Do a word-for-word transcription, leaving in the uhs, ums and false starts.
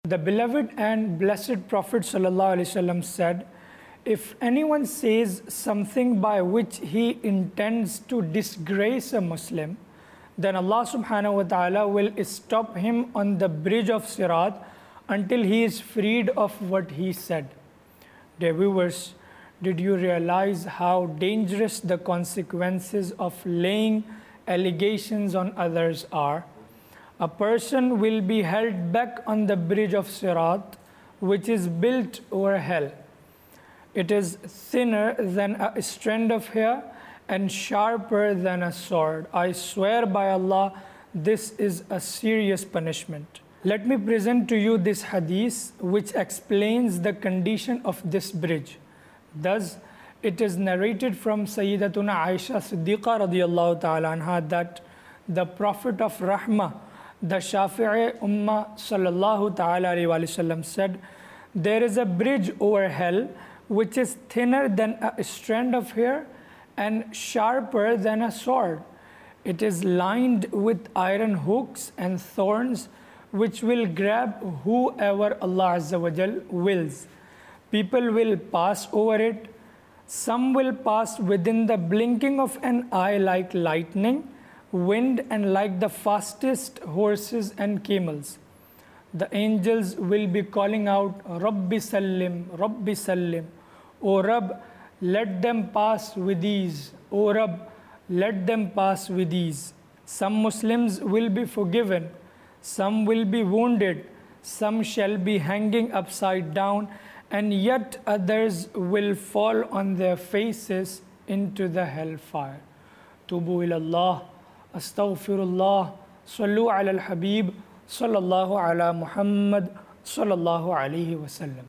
The beloved and blessed Prophet ﷺ said, if anyone says something by which he intends to disgrace a Muslim, then Allah subhanahu wa ta'ala will stop him on the bridge of Sirat until he is freed of what he said. Dear viewers, did you realize how dangerous the consequences of laying allegations on others are? A person will be held back on the bridge of Sirat, which is built over hell. It is thinner than a strand of hair and sharper than a sword. I swear by Allah, this is a serious punishment. Let me present to you this hadith which explains the condition of this bridge. Thus, it is narrated from Sayyidatuna Aisha Siddiqa radiyallahu ta'ala anha that the Prophet of Rahmah, the Shafi'i Ummah sallallahu ta'ala alayhi wa sallam said, there is a bridge over hell which is thinner than a strand of hair and sharper than a sword. It is lined with iron hooks and thorns which will grab whoever Allah Azza wa Jal wills. People will pass over it. Some will pass within the blinking of an eye like lightning, wind, and like the fastest horses and camels. The angels will be calling out, Rabbi Sallim, Rabbi Sallim. O Rabb, let them pass with ease. O Rabb, let them pass with ease. Some Muslims will be forgiven. Some will be wounded. Some shall be hanging upside down. And yet others will fall on their faces into the hellfire. Tubu ilallah. Astaghfirullah. Sallu ala al-Habib. Sallallahu ala Muhammad. Sallallahu alayhi wa sallam.